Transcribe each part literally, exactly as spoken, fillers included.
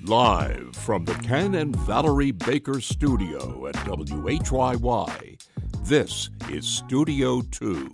Live from the Ken and Valerie Baker studio at W H Y Y, this is Studio two.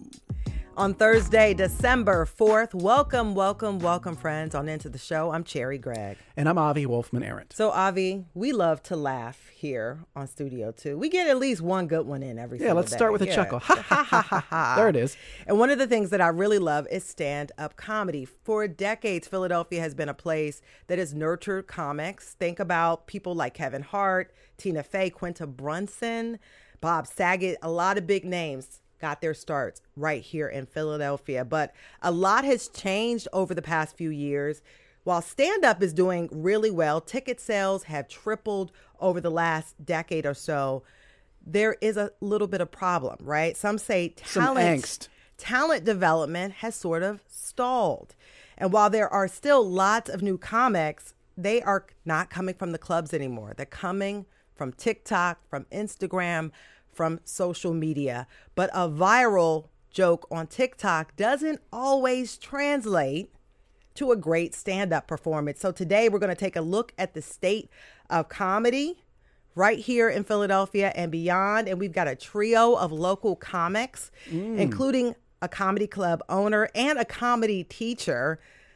On Thursday, December fourth, welcome, welcome, welcome, friends, on Into the Show. I'm Cherry Gregg. And I'm Avi Wolfman-Arendt. So, Avi, we love to laugh here on Studio two. We get at least one good one in every yeah, single let's day. start with a yeah. chuckle. Ha, ha, ha, ha, ha. There it is. And one of the things that I really love is stand-up comedy. For decades, Philadelphia has been a place that has nurtured comics. Think about people like Kevin Hart, Tina Fey, Quinta Brunson, Bob Saget, a lot of big names got their starts right here in Philadelphia. But a lot has changed over the past few years. While stand-up is doing really well, ticket sales have tripled over the last decade or so. There is a little bit of problem, right? Some say talent, Some angst. talent development has sort of stalled. And while there are still lots of new comics, they are not coming from the clubs anymore. They're coming from TikTok, from Instagram, from social media. But a viral joke on TikTok doesn't always translate to a great stand-up performance. So today we're going to take a look at the state of comedy right here in Philadelphia and beyond. And we've got a trio of local comics, mm. including a comedy club owner and a comedy teacher.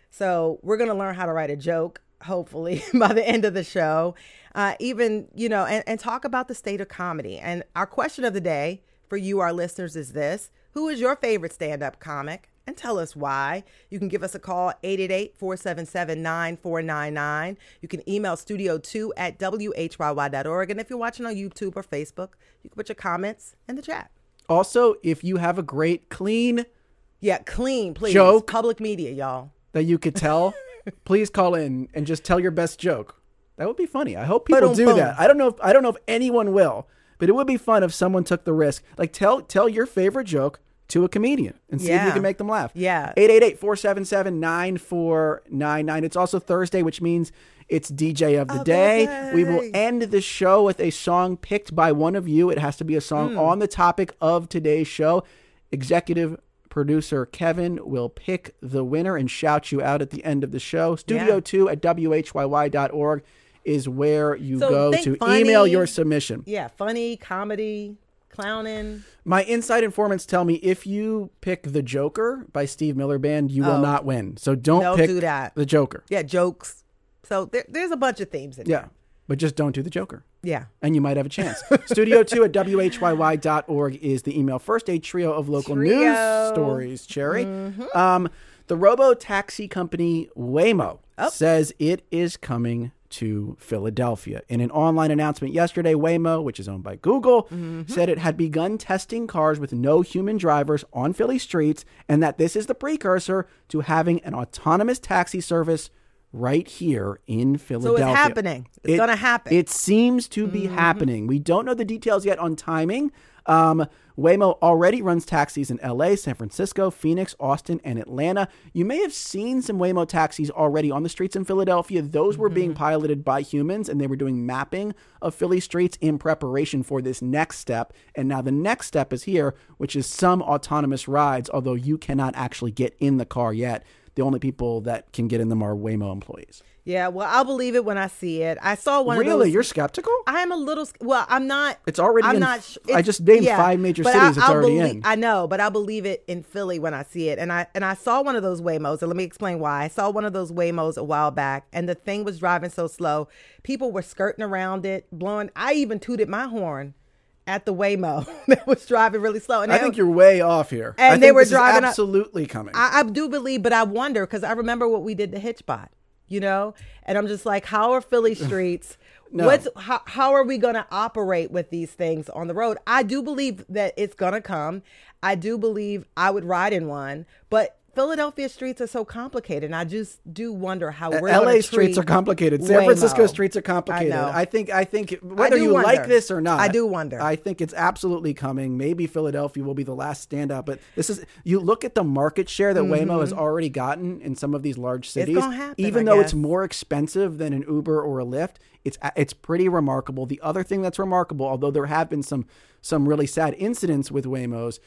So we're going to learn how to write a joke, hopefully, by the end of the show. Uh, even, you know, and, and talk about the state of comedy. And our question of the day for you, our listeners, is this: who is your favorite stand-up comic? And tell us why. You can give us a call, eight eight eight, four seven seven, nine four nine nine. You can email studio two at W H Y Y dot org. And if you're watching on YouTube or Facebook, you can put your comments in the chat. Also, if you have a great, clean Yeah, clean, please. joke Public media, y'all. that you could tell, please call in and just tell your best joke. That would be funny. I hope people do Boom. that. I don't know if I don't know if anyone will, but it would be fun if someone took the risk. Like tell tell your favorite joke to a comedian and see if you Yeah. can make them laugh. Yeah. eight eight eight, four seven seven, nine four nine nine. It's also Thursday, which means it's D J of the Of the day. day. We will end the show with a song picked by one of you. It has to be a song Mm. on the topic of today's show. Executive producer Kevin will pick the winner and shout you out at the end of the show. Studio Yeah. two at W H Y Y dot org is where you So go think to funny. email your submission. Yeah, funny, comedy, clowning. My inside informants tell me if you pick The Joker by Steve Miller Band, you will Oh. not win. So don't, Don't pick do that. The Joker. Yeah, jokes. So there, there's a bunch of themes in Yeah, there. but just don't do The Joker. Yeah. And you might have a chance. Studio two at W H Y Y dot org is the email. First, a trio of local Trio. news stories, Cherry. Mm-hmm. Um, the robo-taxi company Waymo Oh. says it is coming to Philadelphia. In an online announcement yesterday, Waymo, which is owned by Google, Mm-hmm. said it had begun testing cars with no human drivers on Philly streets, and that this is the precursor to having an autonomous taxi service right here in Philadelphia. So it's happening. It's It- going to happen. It seems to be Mm-hmm. happening. We don't know the details yet on timing. Um, Waymo already runs taxis in L A, San Francisco, Phoenix, Austin, and Atlanta. You may have seen some Waymo taxis already on the streets in Philadelphia. Those Mm-hmm. were being piloted by humans, and they were doing mapping of Philly streets in preparation for this next step. And now the next step is here, which is some autonomous rides, although you cannot actually get in the car yet. The only people that can get in them are Waymo employees. yeah, well, I'll believe it when I see it. I saw one of Really? those. You're skeptical? I'm a little, well, I'm not. It's already I'm in- not. sh- I it's- just named five major but cities it's I'll already believe- in. I know, but I believe it in Philly when I see it. And I and I saw one of those Waymos, and let me explain why. I saw one of those Waymos a while back, and the thing was driving so slow. People were skirting around it, blowing. I even tooted my horn at the Waymo that was driving really slow. And I they- think you're way off here. And I they think were this is driving up- absolutely coming. I, I do believe, but I wonder because I remember what we did to Hitchbot, you know, and I'm just like, how are Philly streets? No. What's how, how are we going to operate with these things on the road? I do believe that it's going to come. I do believe I would ride in one, but Philadelphia streets are so complicated, and I just do wonder how we're L gonna A streets treat are complicated. San Waymo. Francisco streets are complicated. I know. I think. I think whether do you wonder. like this or not, I do wonder. I think it's absolutely coming. Maybe Philadelphia will be the last standout, but this is. You look at the market share that Waymo has already gotten in some of these large cities. gonna happen, even I though guess. it's more expensive than an Uber or a Lyft, it's it's pretty remarkable. The other thing that's remarkable, although there have been some some really sad incidents with Waymos,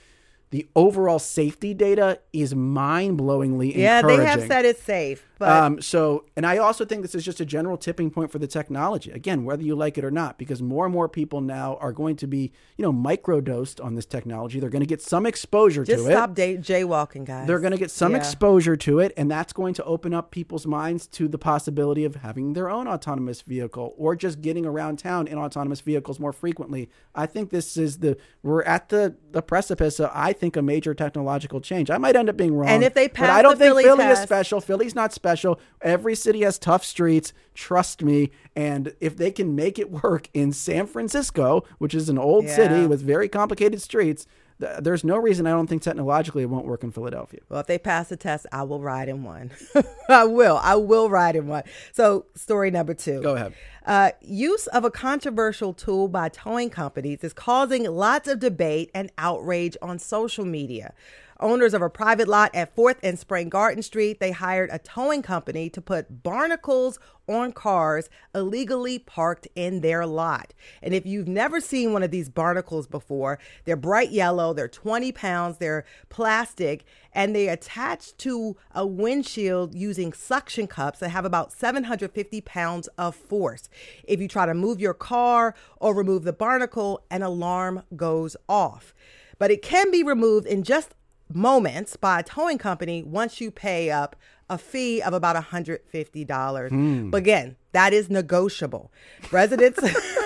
The overall safety data is mind-blowingly yeah, encouraging. they have said it's safe. But Um, so, and I also think this is just a general tipping point for the technology. Again, whether you like it or not, because more and more people now are going to be, you know, microdosed on this technology. They're going to get some exposure just to stop it. day- jaywalking, guys. They're going to get some Yeah. exposure to it, and that's going to open up people's minds to the possibility of having their own autonomous vehicle or just getting around town in autonomous vehicles more frequently. I think this is the, we're at the, the precipice of, I think, a major technological change. I might end up being wrong. And if they but pass I don't the think Philly Philly is test- special. Philly's not special. Every city has tough streets. Trust me. And if they can make it work in San Francisco, which is an old Yeah. city with very complicated streets, th- there's no reason I don't think technologically it won't work in Philadelphia. Well, if they pass the test, I will ride in one. I will. I will ride in one. So, story number two. Go ahead. Uh, use of a controversial tool by towing companies is causing lots of debate and outrage on social media. Owners of a private lot at fourth and Spring Garden Street, they hired a towing company to put barnacles on cars illegally parked in their lot. And if you've never seen one of these barnacles before, they're bright yellow, they're twenty pounds, they're plastic, and they attach to a windshield using suction cups that have about seven hundred fifty pounds of force. If you try to move your car or remove the barnacle, an alarm goes off. But it can be removed in just moments by a towing company once you pay up a fee of about one hundred fifty dollars. Mm. But again, that is negotiable. Residents,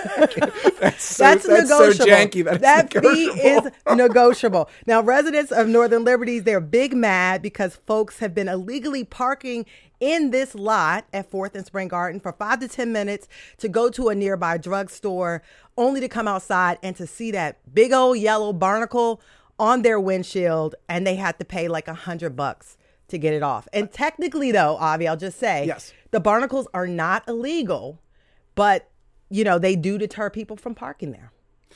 That's so, that's, that's negotiable. so janky. That that it's fee negotiable. is negotiable. Now, residents of Northern Liberties, they're big mad because folks have been illegally parking in this lot at fourth and Spring Garden for five to ten minutes to go to a nearby drugstore, only to come outside and to see that big old yellow barnacle on their windshield, and they had to pay like a hundred bucks to get it off. And technically, though, Avi, I'll just say, yes, the barnacles are not illegal, but you know they do deter people from parking there.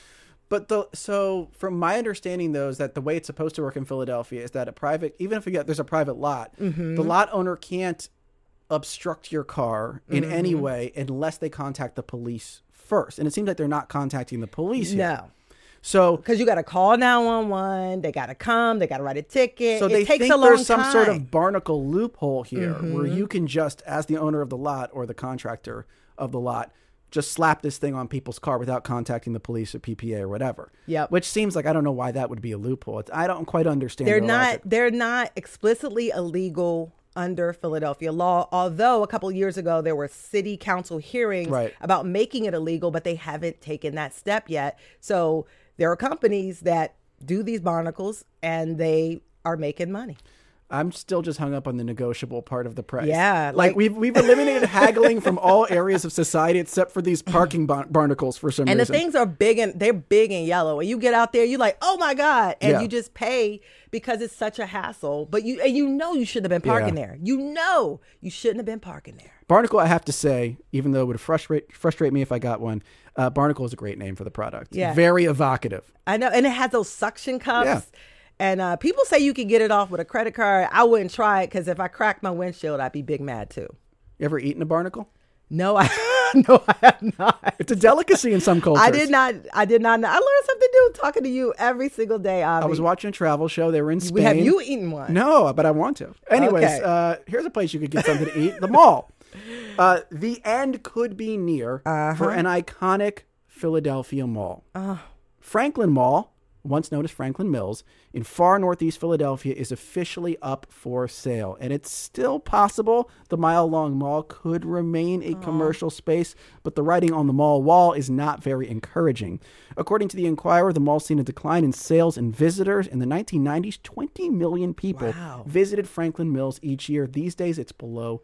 But the so from my understanding, though, is that the way it's supposed to work in Philadelphia is that a private, even if you get there's a private lot, Mm-hmm. the lot owner can't obstruct your car in Mm-hmm. any way unless they contact the police first. And it seems like they're not contacting the police yet. No. So, Because you got to call nine one one, they got to come, they got to write a ticket. so it they takes think a long there's some time. sort of barnacle loophole here Mm-hmm. where you can just, as the owner of the lot or the contractor of the lot, just slap this thing on people's car without contacting the police or P P A or whatever. Yep. Which seems like, I don't know why that would be a loophole. It's, I don't quite understand. They're their not. logic. They're not explicitly illegal under Philadelphia law. Although a couple of years ago there were city council hearings Right. about making it illegal, but they haven't taken that step yet. So there are companies that do these barnacles and they are making money. I'm still just hung up on the negotiable part of the price. Yeah, like, like- we've we've eliminated haggling from all areas of society except for these parking bar- barnacles for some And reason. the things are big and they're big and yellow. And you get out there, you're like, oh my God. And Yeah. you just pay because it's such a hassle. But you and you know you shouldn't have been parking Yeah. there. You know you shouldn't have been parking there. Barnacle, I have to say, even though it would frustrate frustrate me if I got one, uh, Barnacle is a great name for the product. Yeah. Very evocative. I know. And it has those suction cups. Yeah. And uh, people say you can get it off with a credit card. I wouldn't try it because if I cracked my windshield, I'd be big mad too. You ever eaten a barnacle? No, I no, I have not. It's a delicacy in some cultures. I did not. I did not know. I learned something new talking to you every single day. Avi. I was watching a travel show. They were in Spain. We have you eaten one? No, but I want to. Anyways, Okay. uh, here's a place you could get something to eat. The mall. Uh, the end could be near Uh-huh. for an iconic Philadelphia mall. Franklin Mall, once known as Franklin Mills, in far northeast Philadelphia, is officially up for sale. And it's still possible the mile-long mall could remain a commercial space, but the writing on the mall wall is not very encouraging. According to the Inquirer, the mall's seen a decline in sales and visitors. In the nineteen nineties, twenty million people Wow. visited Franklin Mills each year. These days, it's below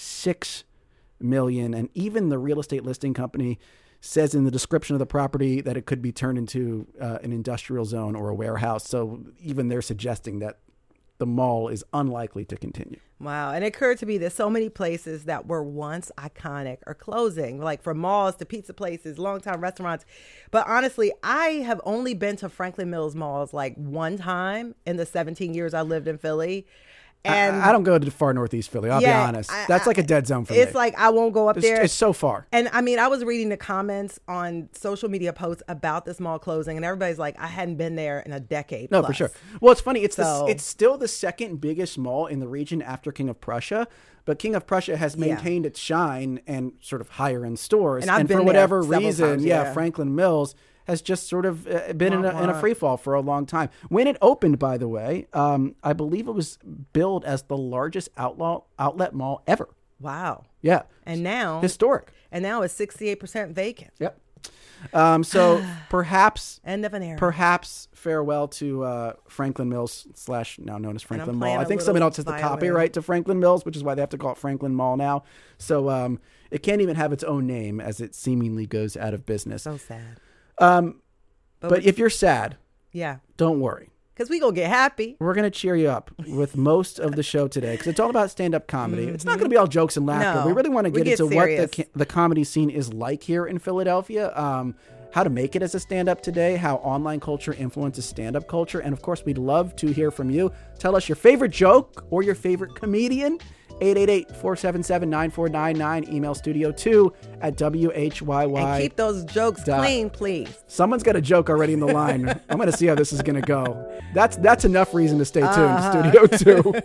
six million. And even the real estate listing company says in the description of the property that it could be turned into uh, an industrial zone or a warehouse. So even they're suggesting that the mall is unlikely to continue. Wow. And it occurred to me that so many places that were once iconic are closing, like from malls to pizza places, longtime restaurants. But honestly, I have only been to Franklin Mills malls like one time in the seventeen years I lived in Philly. And I, I don't go to far northeast Philly. I'll yeah, be honest. I, That's I, like a dead zone for it's me. It's like I won't go up it's, there. It's so far. And I mean, I was reading the comments on social media posts about this mall closing, and everybody's like, I hadn't been there in a decade. No, plus. for sure. Well, it's funny. It's So- the, it's still the second biggest mall in the region after King of Prussia, but King of Prussia has maintained Yeah. its shine and sort of higher end stores. And I've been for there whatever several reason, times, yeah, yeah. Franklin Mills has just sort of uh, been in a, in a Wah-wah. free fall for a long time. When it opened, by the way, um, I believe it was billed as the largest outlaw, outlet mall ever. Wow. Yeah. And now, Historic. and now it's sixty-eight percent vacant. Yep. Um, so perhaps, End of an era. perhaps farewell to uh, Franklin Mills slash now known as Franklin Mall. playing I a think little someone else has the violin. copyright to Franklin Mills, which is why they have to call it Franklin Mall now. So um, it can't even have its own name as it seemingly goes out of business. So sad. Um, But, but we- if you're sad, yeah, don't worry. because we going to get happy. We're going to cheer you up with most of the show today because it's all about stand-up comedy. It's not going to be all jokes and laughter. No, we really want to we get get into what the, serious. ca- the comedy scene is like here in Philadelphia, um, how to make it as a stand-up today, how online culture influences stand-up culture, and of course, we'd love to hear from you. Tell us your favorite joke or your favorite comedian. eight eight eight, four seven seven, nine four nine nine. Email studio two at W H Y Y. And keep those jokes dot- clean, please. Someone's got a joke already in the line. I'm going to see how this is going to go. That's that's enough reason to stay tuned. Uh-huh. Studio two.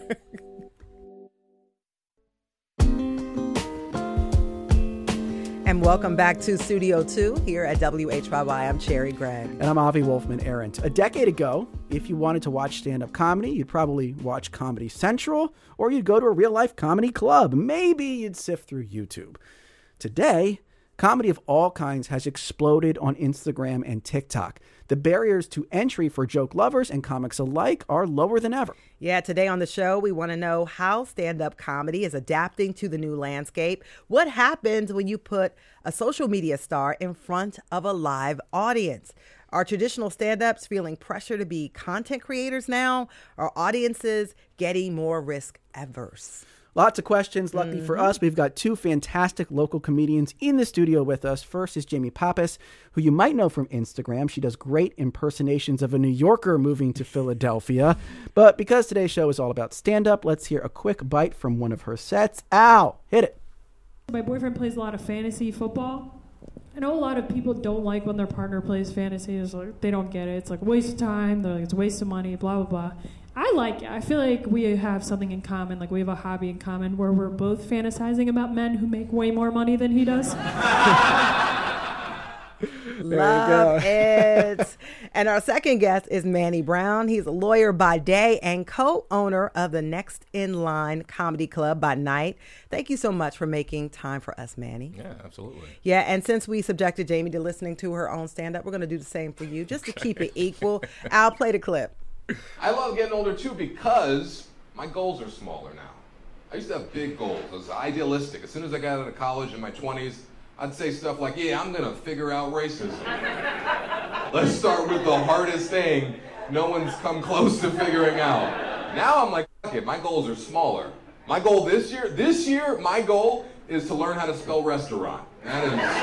And welcome back to Studio two here at W H Y Y. I'm Cherry Gregg. And I'm Avi Wolfman Arendt. A decade ago, if you wanted to watch stand-up comedy, you'd probably watch Comedy Central, or you'd go to a real-life comedy club. Maybe you'd sift through YouTube. Today, comedy of all kinds has exploded on Instagram and TikTok. The barriers to entry for joke lovers and comics alike are lower than ever. Yeah, today on the show, we want to know how stand-up comedy is adapting to the new landscape. What happens when you put a social media star in front of a live audience? Are traditional stand-ups feeling pressure to be content creators now? Are audiences getting more risk averse? Lots of questions. Lucky for us, we've got two fantastic local comedians in the studio with us. First is Jamie Pappas, who you might know from Instagram. She does great impersonations of a New Yorker moving to Philadelphia. But because today's show is all about stand-up, let's hear a quick bite from one of her sets. Al, hit it. My boyfriend plays a lot of fantasy football. I know a lot of people don't like when their partner plays fantasy. It's like, they don't get it. It's like a waste of time. They're like, it's a waste of money, blah, blah, blah. I like it. I feel like we have something in common. Like we have a hobby in common where we're both fantasizing about men who make way more money than he does. Love it. And our second guest is Manny Brown. He's a lawyer by day and co-owner of the Next in Line Comedy Club by night. Thank you so much for making time for us, Manny. Yeah, absolutely. Yeah, and since we subjected Jamie to listening to her own stand-up, we're going to do the same for you, just to keep it equal. I'll play the clip. I love getting older too because my goals are smaller now. I used to have big goals. I was idealistic. As soon as I got out of college in my twenties, I'd say stuff like, yeah, I'm gonna figure out racism. Let's start with the hardest thing no one's come close to figuring out. Now I'm like, okay, my goals are smaller. My goal this year, this year, my goal is to learn how to spell restaurant. That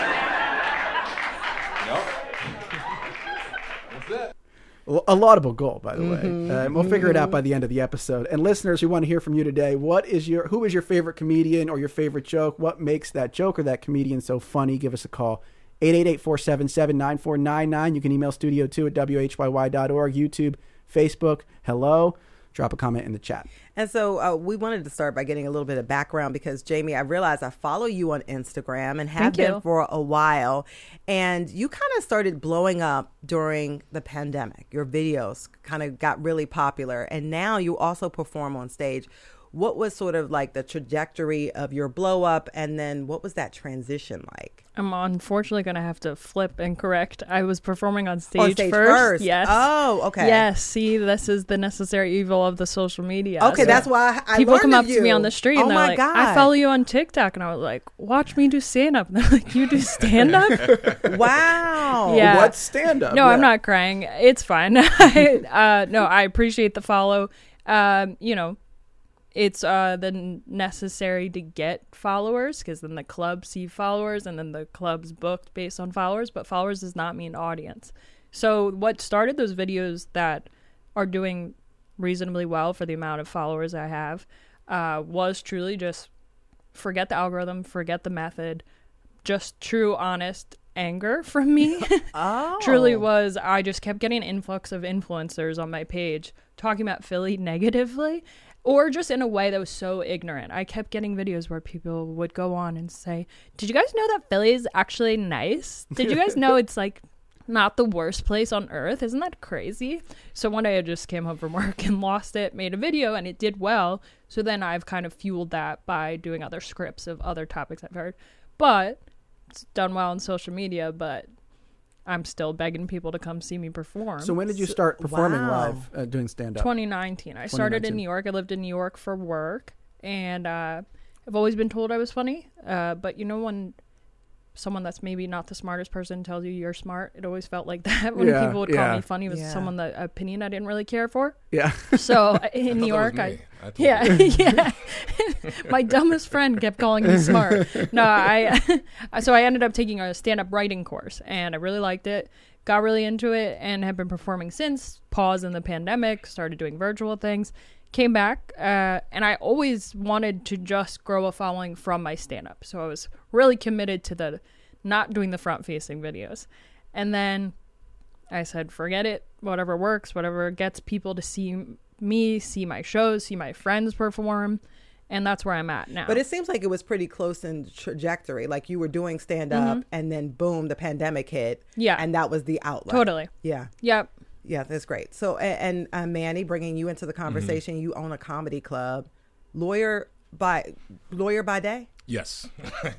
is, yep. That's it. A laudable goal, by the way. Uh, and we'll figure it out by the end of the episode. And listeners, we want to hear from you today. What is your, who is your favorite comedian or your favorite joke? What makes that joke or that comedian so funny? Give us a call. eight eight eight, four seven seven, nine four nine nine. You can email studio two at W H Y Y dot org, YouTube, Facebook. Hello. Drop a comment in the chat. And so uh, we wanted to start by getting a little bit of background because, Jamie, I realized I follow you on Instagram and have Thank been you. for a while. And you kind of started blowing up during the pandemic. Your videos kind of got really popular. And now you also perform on stage. What was sort of like the trajectory of your blow up? And then what was that transition like? I'm unfortunately going to have to flip and correct. I was performing on stage, On stage first. first. Yes. Oh, okay. Yes. See, this is the necessary evil of the social media. Okay, So that's why I people learned come of up to me you. on the street Oh and they're my like, God. I follow you on TikTok. And I was like, watch me do stand up. And they're like, you do stand up? Wow. Yeah. What's stand-up? No, Yeah. I'm not crying. It's fine. I, uh, no, I appreciate the follow. Um, you know, it's uh, the n- necessary to get followers because then the clubs see followers and then the club's booked based on followers. But followers does not mean audience. So what started those videos that are doing reasonably well for the amount of followers I have, uh, was truly just forget the algorithm, forget the method, just true, honest anger from me. Oh. Truly was. I just kept getting an influx of influencers on my page talking about Philly negatively, or just in a way that was so ignorant. I kept getting videos where people would go on and say, did you guys know that Philly is actually nice? Did you guys know it's like not the worst place on earth? Isn't that crazy? So one day I just came home from work and lost it, made a video, and it did well. So then I've kind of fueled that by doing other scripts of other topics I've heard. But it's done well on social media, but I'm still begging people to come see me perform. So when did you start performing wow. live, uh, doing stand-up? twenty nineteen. I started in New York. I lived in New York for work, and uh, I've always been told I was funny. Uh, but you know, when someone that's maybe not the smartest person tells you you're smart, it always felt like that when Yeah, people would call yeah. me funny. It was Yeah. someone that opinion I didn't really care for. Yeah. So in New thought that York, was I, me. I told yeah, you. yeah. My dumbest friend kept calling me smart. No, I, so I ended up taking a stand-up writing course, and I really liked it. Got really into it, and have been performing since. Pause in the pandemic, started doing virtual things, came back, uh, and I always wanted to just grow a following from my stand-up. So I was really committed to the not doing the front-facing videos, and then I said, forget it. Whatever works, whatever gets people to see me, see my shows, see my friends perform. And that's where I'm at now. But it seems like it was pretty close in trajectory. Like you were doing stand up and then boom, the pandemic hit. Yeah. And that was the outlet. Totally. Yeah. Yep. Yeah, that's great. So, a- and uh, Manny, bringing you into the conversation, Mm-hmm. you own a comedy club, lawyer by lawyer by day. Yes.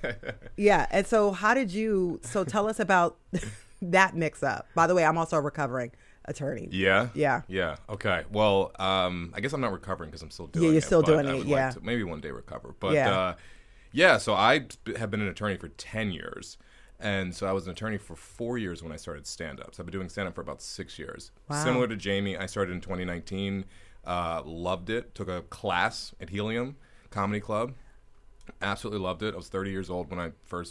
Yeah. And so, how did you? So, tell us about that mix up. By the way, I'm also a recovering attorney. Yeah. Yeah. Yeah. Okay. Well, um, I guess I'm not recovering because I'm still doing it. Yeah, you're still but doing I it, would yeah. Like to maybe one day recover. But Yeah. uh, yeah. So I have been an attorney for ten years. And so I was an attorney for four years when I started stand-up. So I've been doing stand-up for about six years. Wow. Similar to Jamie, I started in twenty nineteen. Uh, loved it. Took a class at Helium Comedy Club. Absolutely loved it. I was thirty years old when I first,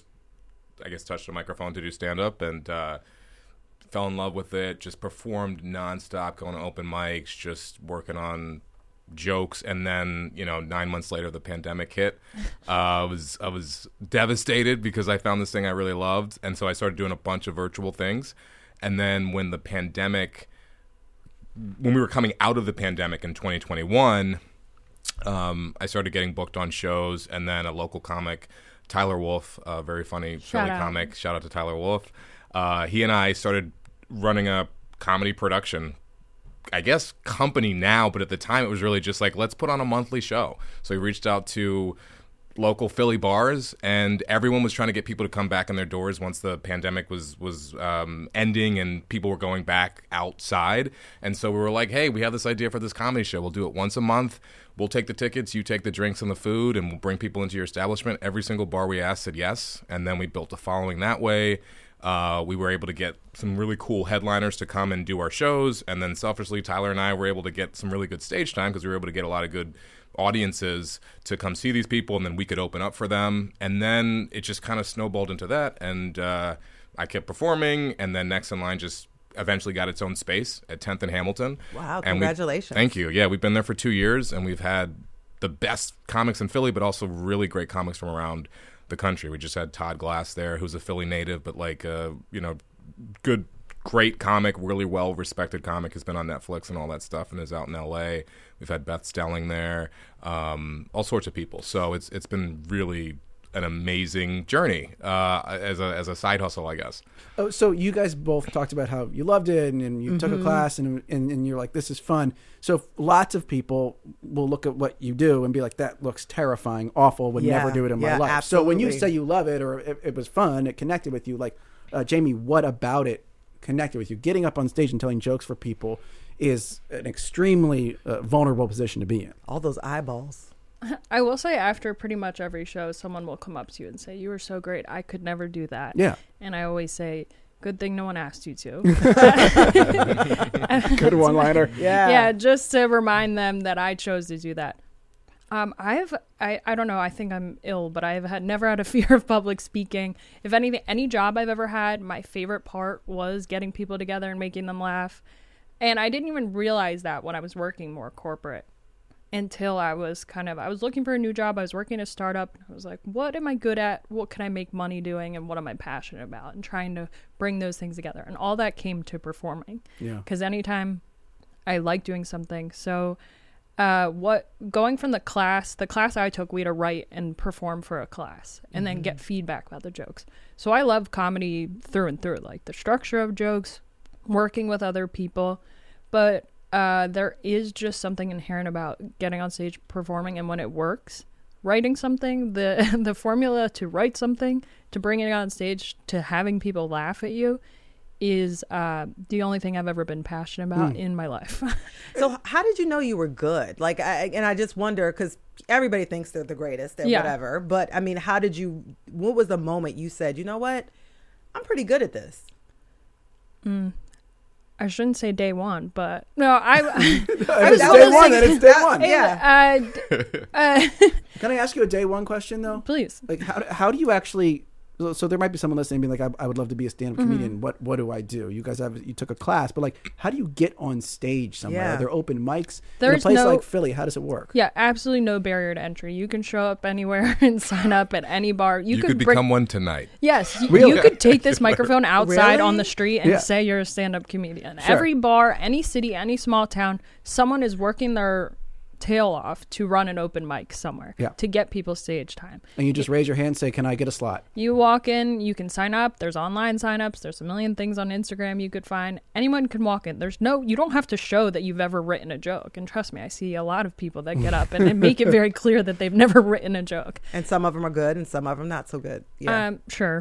I guess, touched a microphone to do stand-up, and uh, fell in love with it. Just performed nonstop, going to open mics, just working on jokes. And then, you know, nine months later, the pandemic hit. Uh, I was I was devastated because I found this thing I really loved, and so I started doing a bunch of virtual things. And then when the pandemic, when we were coming out of the pandemic in twenty twenty-one, um, I started getting booked on shows, and then a local comic, Tyler Wolf, a very funny Shout Philly out. comic, shout out to Tyler Wolf. Uh, he and I started running a comedy production, I guess company now, but at the time it was really just like, let's put on a monthly show. So we reached out to local Philly bars, and everyone was trying to get people to come back in their doors once the pandemic was was um, ending and people were going back outside. And so we were like, hey, we have this idea for this comedy show. We'll do it once a month. We'll take the tickets, you take the drinks and the food, and we'll bring people into your establishment. Every single bar we asked said yes, and then we built a following that way. Uh, we were able to get some really cool headliners to come and do our shows, and then selfishly, Tyler and I were able to get some really good stage time because we were able to get a lot of good audiences to come see these people, and then we could open up for them. And then it just kind of snowballed into that, and uh, I kept performing, and then Next in Line just eventually got its own space at tenth and Hamilton. Wow, And we- congratulations. Thank you. Yeah, we've been there for two years, and we've had the best comics in Philly, but also really great comics from around the country. We just had Todd Glass there, who's a Philly native, but like, uh, you know, good, great comic, really well-respected comic, has been on Netflix and all that stuff, and is out in L A. We've had Beth Stelling there, um, all sorts of people. So it's it's been really an amazing journey uh, as a as a side hustle, I guess. Oh, so you guys both talked about how you loved it, and, and you took a class, and, and and you're like, this is fun. So lots of people will look at what you do and be like, that looks terrifying, awful, would Yeah, never do it in yeah, my life. So when you absolutely. say you love it, or it, it was fun, it connected with you, like, uh, Jamie, what about it connected with you? Getting up on stage and telling jokes for people is an extremely uh, vulnerable position to be in. All those eyeballs. I will say after pretty much every show, someone will come up to you and say, you were so great. I could never do that. Yeah. And I always say, good thing no one asked you to. Good one-liner. Yeah. Yeah, just to remind them that I chose to do that. Um, I have, I, I don't know, I think I'm ill, but I have had never had a fear of public speaking. If anything, any job I've ever had, my favorite part was getting people together and making them laugh. And I didn't even realize that when I was working more corporate until I was kind of, I was looking for a new job. I was working at a startup. I was like, what am I good at? What can I make money doing? And what am I passionate about? And trying to bring those things together. And all that came to performing. Yeah. Because anytime I like doing something. So uh, what going from the class, the class I took, we had to write and perform for a class and mm-hmm. then get feedback about the jokes. So I love comedy through and through, like the structure of jokes, working with other people. But uh, there is just something inherent about getting on stage, performing, and when it works, writing something, the the formula to write something, to bringing it on stage, to having people laugh at you is uh, the only thing I've ever been passionate about mm. in my life. So how did you know you were good? Like, I, and I just wonder, because everybody thinks they're the greatest and yeah. whatever, but I mean, how did you, what was the moment you said, you know what, I'm pretty good at this? Mm. I shouldn't say day one, but no, I. If it's day one, then it's day one. Yeah. Uh, uh, Can I ask you a day one question though? Please. Like, how how do you actually? So there might be someone listening being like, I, I would love to be a stand-up Mm-hmm. comedian. What what do I do? You guys have you took a class, but like, how do you get on stage somewhere? Yeah. Are there open mics There's in a place no- like Philly? How does it work? Yeah, absolutely no barrier to entry. You can show up anywhere and sign up at any bar. You, You could could bring- become one tonight. Yes, y- Really? you could take this microphone outside Really? on the street and Yeah. say you're a stand-up comedian. Sure. Every bar, any city, any small town, someone is working their tail off to run an open mic somewhere Yeah. to get people stage time. And you just raise your hand and say, can I get a slot? You walk in, you can sign up. There's online signups. There's a million things on Instagram you could find. Anyone can walk in. There's no, you don't have to show that you've ever written a joke. And trust me, I see a lot of people that get up and they make it very clear that they've never written a joke. And some of them are good and some of them not so good. Yeah. Um, sure.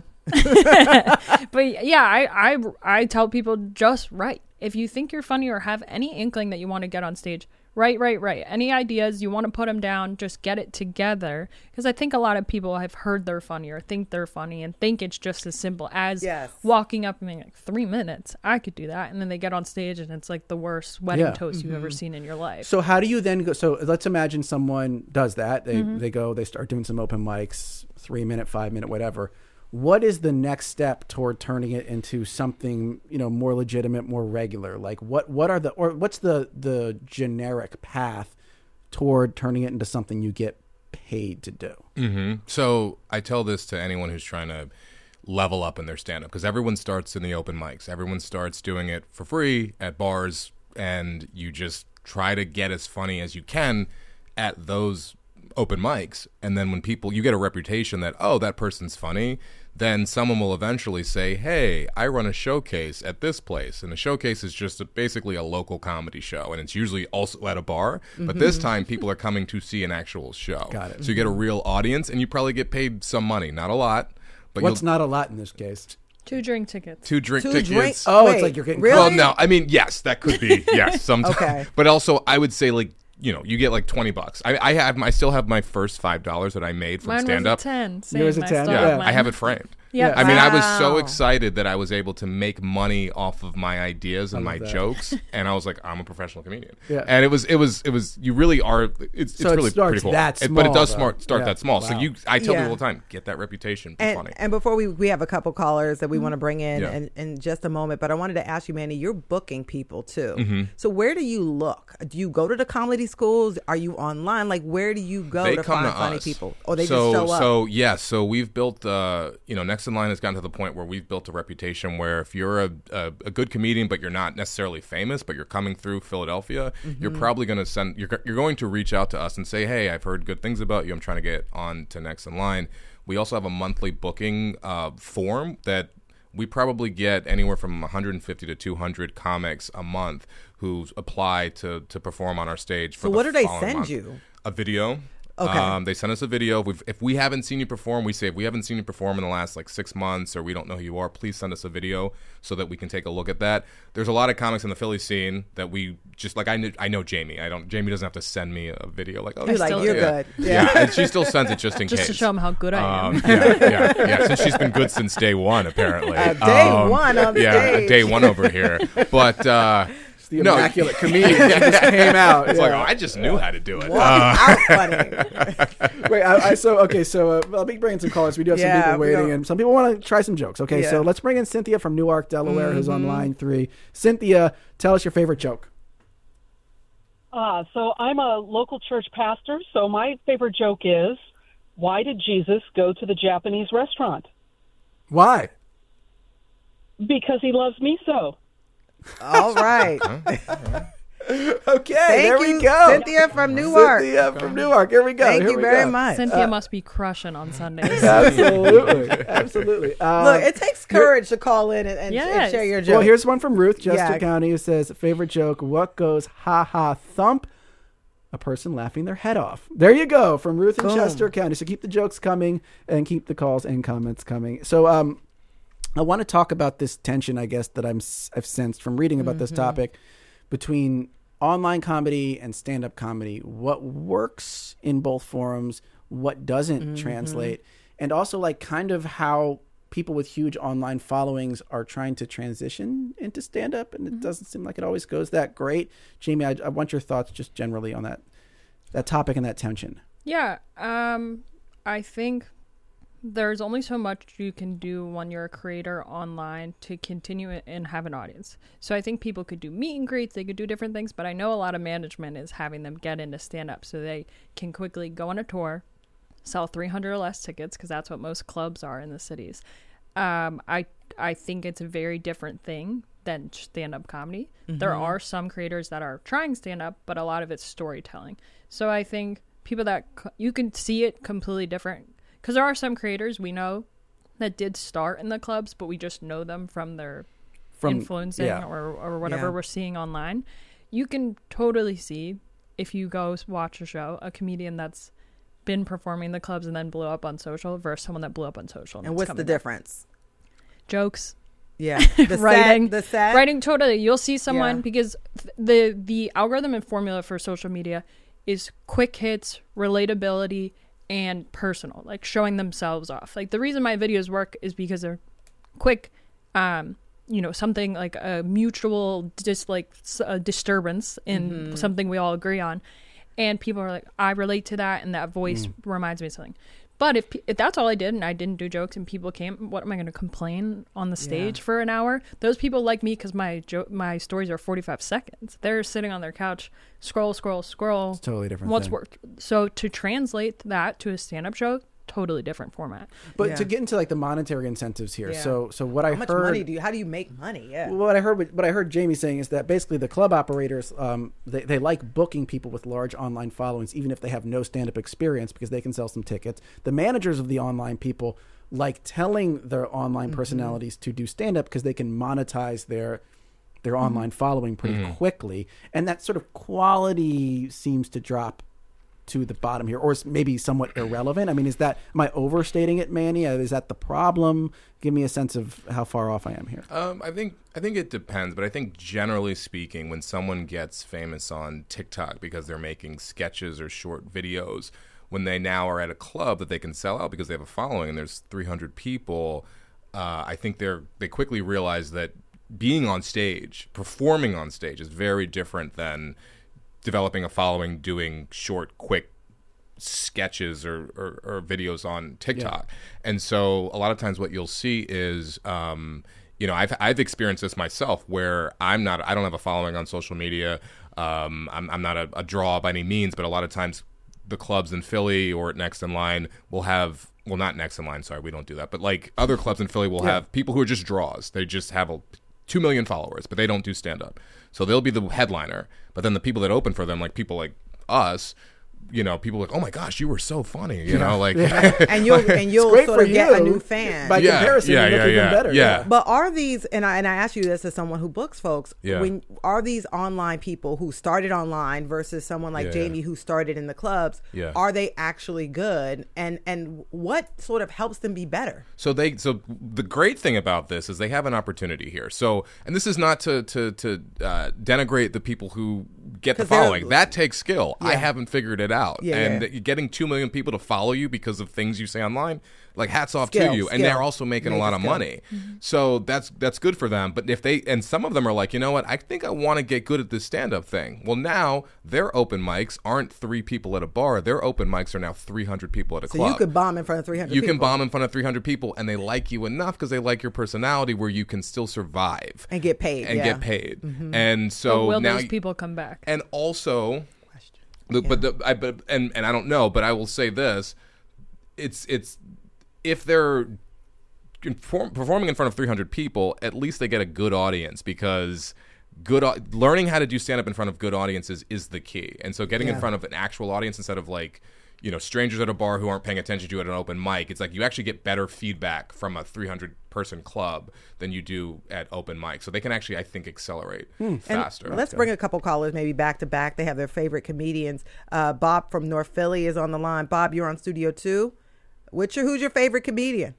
But yeah, I, I, I tell people just write. If you think you're funny or have any inkling that you want to get on stage, write, write, write. Any ideas, you want to put them down, just get it together. Because I think a lot of people have heard they're funny or think they're funny and think it's just as simple as Yes. walking up and being like, three minutes, I could do that. And then they get on stage and it's like the worst wedding Yeah. toast you've ever seen in your life. So how do you then go? So let's imagine someone does that. They Mm-hmm. they go, they start doing some open mics, three minute, five minute, whatever. What is the next step toward turning it into something, you know, more legitimate, more regular? Like what, what are the, or what's the, the generic path toward turning it into something you get paid to do? Mm-hmm. So I tell this to anyone who's trying to level up in their stand-up, because everyone starts in the open mics. Everyone starts doing it for free at bars, and you just try to get as funny as you can at those open mics. And then when people, you get a reputation that, oh, that person's funny, then someone will eventually say, hey, I run a showcase at this place. And a showcase is just a, basically a local comedy show. And it's usually also at a bar. Mm-hmm. But this time, people are coming to see an actual show. Got it. So you get a real audience, and you probably get paid some money. Not a lot. But What's you'll, not a lot in this case? Two drink tickets. two drink Two tickets. drink- Oh, Wait, it's like you're getting really? Well, no, I mean, yes, that could be, yes, sometimes. Okay. But also, I would say, like, you know, you get like twenty bucks. I, I have, I still have my first five dollars that I made from Mine stand was up. a ten. Same. Yours a I ten? still Yeah. have mine. I have it framed. Yep. Yeah. I mean, I was so Wow. excited that I was able to make money off of my ideas and my that. jokes, and I was like, I'm a professional comedian. Yeah. And it was, it was, it was. You really are. It's, So it's it really starts pretty cool. that It- but it small, does though. smart, start Yeah. that small. So Wow. you, I tell Yeah. people all the time, get that reputation. Be And, funny. and before we we have a couple callers that we want to bring in, Yeah. in in just a moment, but I wanted to ask you, Manny, you're booking people too. Mm-hmm. So where do you look? Do you go to the comedy schools? Are you online? Like where do you go They to come find to funny us. people? Or they so, just show up? So yeah, so we've built, uh, you know, Next in Line has gotten to the point where we've built a reputation where if you're a, a, a good comedian, but you're not necessarily famous, but you're coming through Philadelphia, Mm-hmm. you're probably going to send, you're, you're going to reach out to us and say, hey, I've heard good things about you. I'm trying to get on to Next in Line. We also have a monthly booking uh, form that we probably get anywhere from one hundred fifty to two hundred comics a month who apply to, to perform on our stage. For So the what do they following send month. you? A video. Okay. Um, they send us a video. We've, if we haven't seen you perform, we say, if we haven't seen you perform in the last like six months or we don't know who you are, please send us a video so that we can take a look at that. There's a lot of comics in the Philly scene that we just like, I know, I know Jamie. I don't, Jamie doesn't have to send me a video like, oh, You're like, still you're do. good. Yeah. Yeah. And she still sends it just in Just case. to show them how good I am. Um, yeah, yeah, yeah. Since she's been good since day one, apparently. Uh, day Um, one on yeah, stage. day one over here. But, uh, Just the No. immaculate comedian who just came out. It's Yeah. like, oh, I just knew how to do it. Walking Uh, out funny. Wait, I, I so okay. So uh, let me bring in some callers. We do have some Yeah, people we waiting, don't- and some people want to try some jokes. Okay, Yeah. so let's bring in Cynthia from Newark, Delaware, who's on Mm-hmm. line three. Cynthia, tell us your favorite joke. Uh, so I'm a local church pastor, so my favorite joke is, why did Jesus go to the Japanese restaurant? Why? Because he loves me so. All right. Okay, Thank there you, we go. Cynthia from Newark. Cynthia from Newark. Here we go. Thank Here you we very go. much. Cynthia must be crushing on Sundays. Absolutely, absolutely. Um, Look, it takes courage to call in and, and, and Yes. share your joke. Well, here's one from Ruth, Chester Yeah. County, who says, favorite joke, what goes ha ha thump? A person laughing their head off. There you go, from Ruth in Boom. Chester County. So keep the jokes coming and keep the calls and comments coming. So um, I want to talk about this tension, I guess, that I'm, I've sensed from reading about this topic between online comedy and stand-up comedy. What works in both forums, what doesn't translate, and also like kind of how people with huge online followings are trying to transition into stand-up, and it doesn't seem like it always goes that great. Jamie, I, I want your thoughts just generally on that that topic and that tension. Yeah, um, I think there's only so much you can do when you're a creator online to continue it and have an audience. So I think people could do meet and greets, they could do different things, but I know a lot of management is having them get into stand-up so they can quickly go on a tour, sell three hundred or less tickets, because that's what most clubs are in the cities. Um, I I think it's a very different thing than stand-up comedy. There are some creators that are trying stand-up, but a lot of it's storytelling. So I think people that c- you can see it completely different, because there are some creators we know that did start in the clubs, but we just know them from their From influencing yeah. or, or whatever Yeah. we're seeing online. You can totally see, if you go s- watch a show, a comedian that's been performing in the clubs and then blew up on social versus someone that blew up on social. and it's what's the coming back. difference? Jokes. Yeah. The Writing. set, the set. Writing, totally. You'll see someone Yeah. because th- the the algorithm and formula for social media is quick hits, relatability, and personal, like showing themselves off. Like the reason my videos work is because they're quick, um, you know, something like a mutual dis like s- a disturbance in Mm-hmm. something we all agree on, and people are like, I relate to that, and that voice reminds me of something. But if, pe- if that's all I did and I didn't do jokes and people came, what am I going to complain on the stage Yeah. for an hour? Those people like me because my jo- my stories are forty-five seconds. They're sitting on their couch, scroll, scroll, scroll. It's a totally different What's thing. worked? So to translate that to a stand-up show, totally different format. But Yeah. to get into like the monetary incentives here, Yeah. so so what I How much heard, money do you? How do you make money? Yeah. what I heard, what I heard Jamie saying is that basically the club operators, um, they they like booking people with large online followings, even if they have no stand-up experience, because they can sell some tickets. The managers of the online people like telling their online personalities to do stand-up because they can monetize their their online following pretty quickly, and that sort of quality seems to drop to the bottom here, or is maybe somewhat irrelevant. I mean, is that, am I overstating it, Manny? Is that the problem? Give me a sense of how far off I am here. Um, I think I think it depends, but I think generally speaking, when someone gets famous on TikTok because they're making sketches or short videos, when they now are at a club that they can sell out because they have a following and there's three hundred people, uh, I think they're they quickly realize that being on stage, performing on stage, is very different than developing a following, doing short, quick sketches or, or, or videos on TikTok. And so a lot of times what you'll see is, um, you know, I've, I've experienced this myself where I'm not, I don't have a following on social media. Um, I'm, I'm not a, a draw by any means, but a lot of times the clubs in Philly or at Next in Line will have, well, not Next in Line, sorry, we don't do that, but like other clubs in Philly will have people who are just draws. They just have a two million followers, but they don't do stand-up. So they'll be the headliner. But then the people that open for them, like people like us, you know, people are like, oh my gosh, you were so funny, you know, like. and you'll and you'll great sort for of get a you. new fan. By Yeah, comparison, yeah, you look yeah, even yeah, better. yeah. But are these, and I and I ask you this as someone who books folks, Yeah. when are these online people who started online versus someone like Yeah. Jamie who started in the clubs, Yeah. are they actually good? And and what sort of helps them be better? So they, so the great thing about this is they have an opportunity here. So, and this is not to to to uh, denigrate the people who get the 'Cause they're- following. That takes skill. I Yeah. haven't figured it out. Yeah. And getting two million people to follow you because of things you say online, like hats off Skill, to you. And skill. they're also making a Major lot of skill. money. So that's that's good for them. But if they, and some of them are like, you know what, I think I want to get good at this stand-up thing. Well, now their open mics aren't three people at a bar. Their open mics are now three hundred people at a So club. you could bomb in front of three hundred You people. can bomb in front of three hundred people, and they like you enough because they like your personality where you can still survive. And get paid, And yeah. get paid. Mhm. And But so will now those y- people come back? and also, the, but the, I, but and and I don't know, but I will say this: it's it's if they're conform, performing in front of three hundred people, at least they get a good audience because good au- learning how to do stand up in front of good audiences is the key. And so getting Yeah. in front of an actual audience instead of like, you know, strangers at a bar who aren't paying attention to you at an open mic, it's like you actually get better feedback from a three hundred person club than you do at open mic. So they can actually, I think, accelerate faster. And let's bring a couple callers maybe back to back. They have their favorite comedians. Uh, Bob from North Philly is on the line. Bob, you're on Studio Two. What's your, who's your favorite comedian?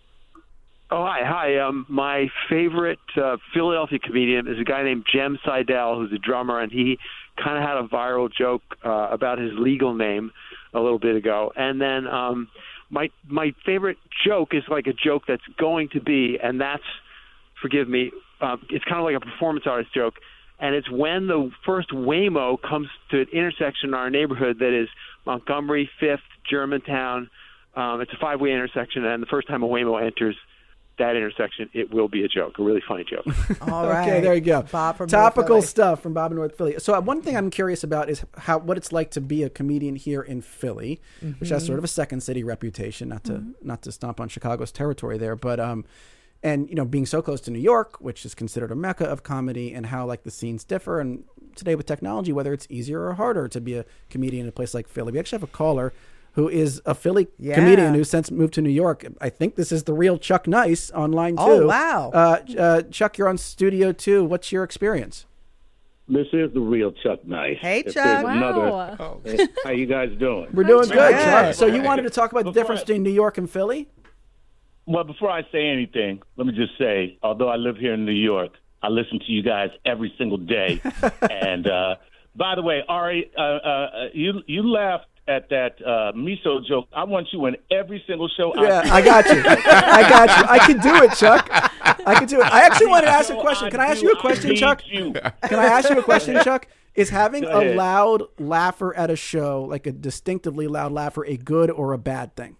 Oh, hi. Hi. Um, my favorite uh, Philadelphia comedian is a guy named Jem Seidel, who's a drummer, and he kind of had a viral joke uh, about his legal name a little bit ago. And then um, my my favorite joke is like a joke that's going to be, and that's, forgive me, uh, it's kind of like a performance artist joke, and it's when the first Waymo comes to an intersection in our neighborhood that is Montgomery, Fifth, Germantown. Um, it's a five-way intersection, and the first time a Waymo enters that intersection, it will be a joke, a really funny joke. All right. Okay, there you go. Bob from Topical North Philly. stuff from Bob in North Philly. So uh, one thing I'm curious about is how what it's like to be a comedian here in Philly, which has Mhm. sort of a second city reputation. Not to Mhm. not to stomp on Chicago's territory there, but um, and you know, being so close to New York, which is considered a mecca of comedy, and how like the scenes differ. And today with technology, whether it's easier or harder to be a comedian in a place like Philly. We actually have a caller who is a Philly Yeah. comedian who's since moved to New York. I think this is the real Chuck Nice online too. Oh, wow. Uh, uh, Chuck, you're on Studio Two. What's your experience? This is the real Chuck Nice. Hey, If Chuck. there's Wow. Another, Oh. how you guys doing? We're doing good, Chuck. Chuck. So you Right. wanted to talk about the Before difference I- between New York and Philly? Well, before I say anything, let me just say, although I live here in New York, I listen to you guys every single day. and uh, by the way, Ari, uh, uh, you you laughed at that uh, miso joke. I want you in every single show. Yeah, I got you. I got you. I can do it, Chuck. I can do it. I actually wanted to ask a question. Can I ask you a question, Chuck? Can I ask you a question, Chuck? Is having Go a ahead. loud laugher at a show, like a distinctively loud laugher, a good or a bad thing?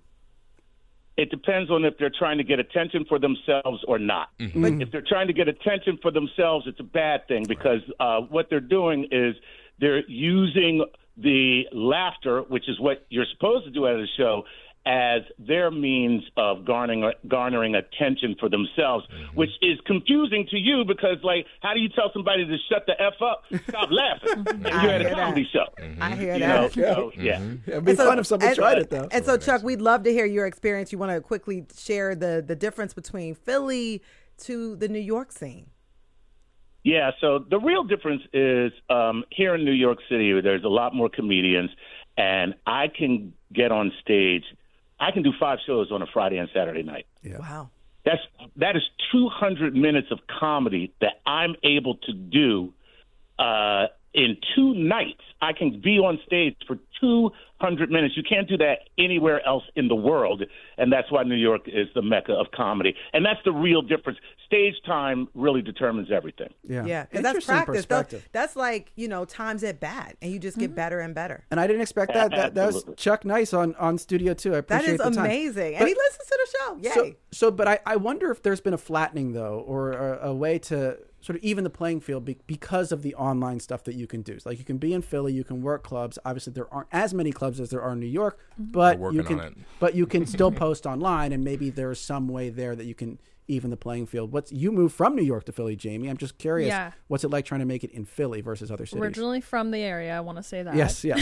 It depends on if they're trying to get attention for themselves or not. Mhm. If they're trying to get attention for themselves, it's a bad thing because uh, what they're doing is they're using the laughter, which is what you're supposed to do at a show, as their means of garnering garnering attention for themselves, which is confusing to you because, like, how do you tell somebody to shut the F up, stop laughing, and you're at a hear comedy show? I hear You that. know, so, yeah. It'd be And so- fun if someone and- tried it, though. And so, Chuck, we'd love to hear your experience. You want to quickly share the the difference between Philly to the New York scene? Yeah, so the real difference is um, here in New York City, there's a lot more comedians, and I can get on stage. I can do five shows on a Friday and Saturday night. Yeah. Wow. That's that is two hundred minutes of comedy that I'm able to do uh, in two nights. I can be on stage for two hundred minutes. You can't do that anywhere else in the world, and that's why New York is the mecca of comedy. And that's the real difference. Stage time really determines everything. Yeah, Yeah, because that's Interesting practice. That's, perspective. that's like, you know, times at bat, and you just get better and better. And I didn't expect that. That, that was Absolutely. Chuck Nice on, on Studio Two. I That appreciate is the time. amazing. But- and he listens to the show. Yay. So, so, but I, I wonder if there's been a flattening though, or a, a way to sort of even the playing field be, because of the online stuff that you can do. So, like you can be in Philly, you can work clubs. Obviously, there aren't as many clubs as there are in New York, but We're you working can, on it. but you can still post online, and maybe there's some way there that you can even the playing field. What's you moved from New York to Philly, Jamie? I'm just curious. Yeah. What's it like trying to make it in Philly versus other cities? Originally from the area, I want to say that. Yes, yeah.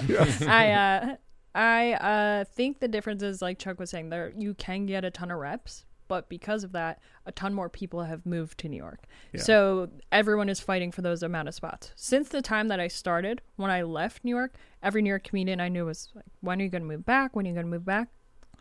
I uh, I uh, think the difference is, like Chuck was saying, there you can get a ton of reps, but because of that, a ton more people have moved to New York. Yeah. So everyone is fighting for those amount of spots. Since the time that I started, when I left New York, every New York comedian I knew was like, when are you going to move back? When are you going to move back?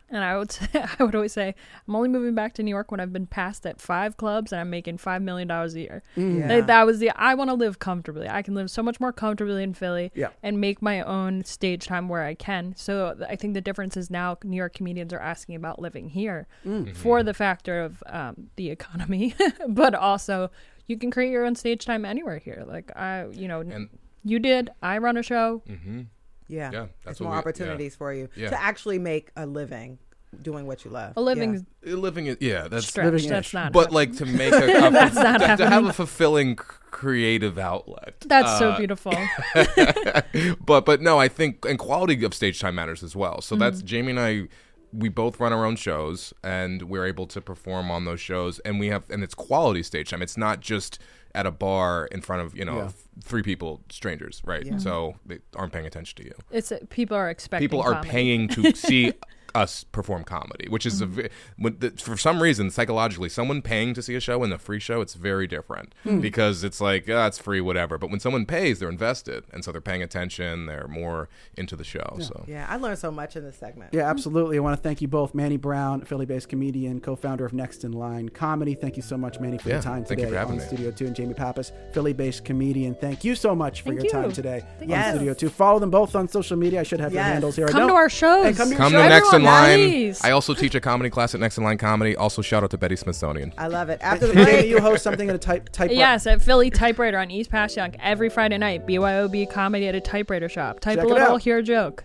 And I would say, I would always say, I'm only moving back to New York when I've been passed at five clubs and I'm making five million dollars a year. Yeah. Like, that was the, I want to live comfortably. I can live so much more comfortably in Philly Yeah. and make my own stage time where I can. So I think the difference is now New York comedians are asking about living here Mm-hmm. for the factor of um, the economy, but also you can create your own stage time anywhere here. Like, I, you know, And- you did, I run a show. Mm-hmm. Yeah, Yeah, that's it's what more we- opportunities yeah. for you Yeah. to actually make a living doing what you love. A living Yeah. Living it, yeah, that's stretch. living That's ish. not But happening. like to make a, a That's not to, to have happening. a fulfilling c- creative outlet. That's so Uh, beautiful. but but no, I think and quality of stage time matters as well. So Mm-hmm. that's Jamie and I. We both run our own shows, and we're able to perform on those shows. And we have, and it's quality stage time. It's not just at a bar in front of you know Yeah. th- three people, strangers, right? Yeah. So they aren't paying attention to you. It's uh, people are expecting. People are comedy. paying to see us perform comedy, which is Mm-hmm. a ve- when the, for some reason psychologically, someone paying to see a show and a free show, it's very different Hmm. because it's like ah, it's free, whatever. But when someone pays, they're invested, and so they're paying attention. They're more into the show. So Yeah, I learned so much in this segment. Yeah, absolutely. I want to thank you both. Manny Brown, Philly-based comedian, co-founder of Next in Line Comedy. Thank you so much, Manny, for Yeah, your time thank you today for having on me. Studio two. And Jamie Pappas, Philly-based comedian. Thank you so much for Thank your time you. today Thank on you. Studio two. Follow them both on social media. I should have your Yes. handles here. I Come don't. to our shows. Hey, come to your come show. to Next in Everyone, Line. nice. I also teach a comedy class at Next in Line Comedy. Also, shout out to Betty Smithsonian. I love it. After the Jamie, break, you host something at a type type. Yes, at Philly Typewriter on East Passyunk every Friday night. B Y O B comedy at a typewriter shop. Type Check a it little, out. hear a joke.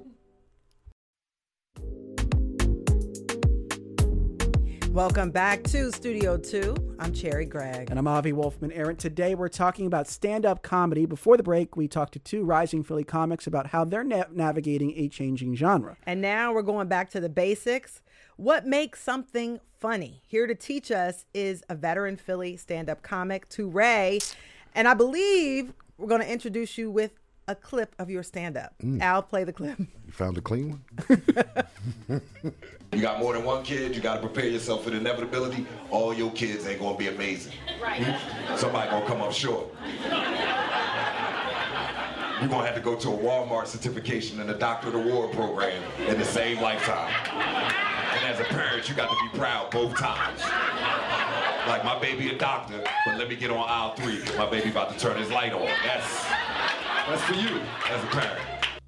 welcome back to Studio two. I'm Cherry Gregg. And I'm Avi Wolfman Aaron. Today we're talking about stand-up comedy. Before the break, we talked to two rising Philly comics about how they're na- navigating a changing genre. And now we're going back to the basics. What makes something funny? Here to teach us is a veteran Philly stand-up comic, Touré. And I believe we're going to introduce you with a clip of your stand-up. Al, play the clip. You found a clean one? You got more than one kid, you got to prepare yourself for the inevitability. All your kids ain't going to be amazing. Right. Somebody going to come up short. You're going to have to go to a Walmart certification and a doctorate award program in the same lifetime. And as a parent, you got to be proud both times. Like, my baby a doctor, but let me get on aisle three because my baby about to turn his light on. That's, that's for you as a parent.